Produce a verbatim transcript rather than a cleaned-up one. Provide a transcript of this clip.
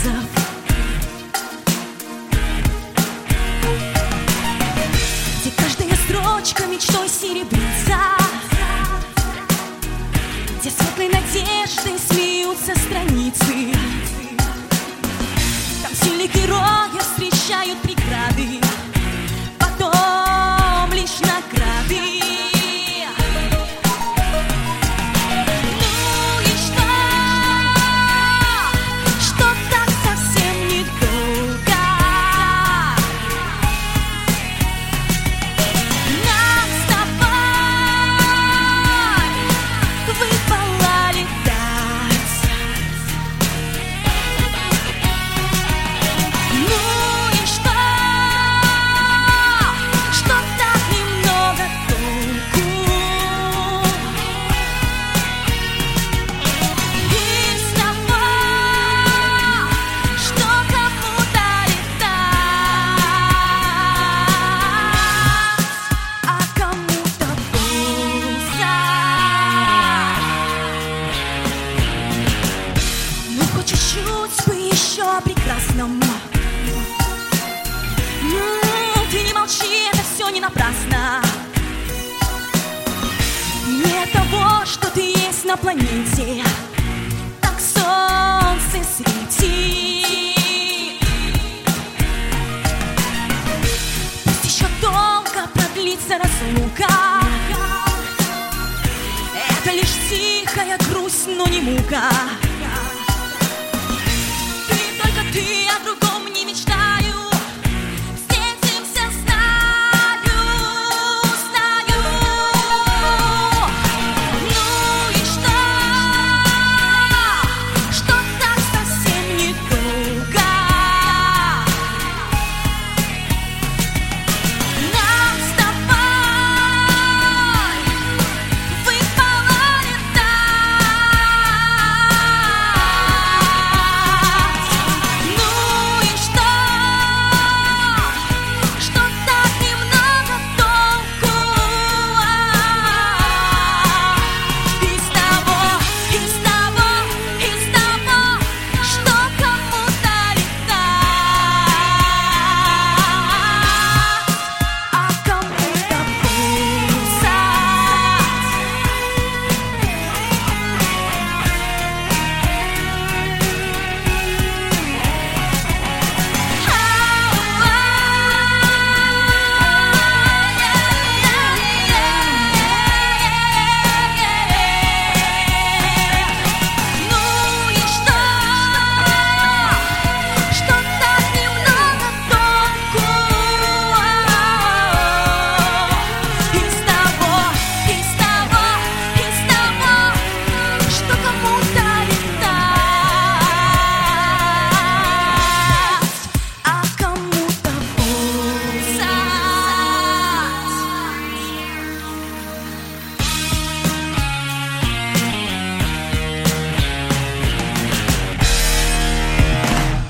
рассказов. Где каждая строчка мечтой серебрится, где светлой надеждой смеются страницы. Там сильных героев встречают преграды, потом лишь награды. Чуть бы еще о прекрасном. М-м, ты не молчи, это все не напрасно. Не того, что ты есть на планете, так солнце светит. Пусть еще долго продлится разлука, это лишь тихая грусть, но не мука.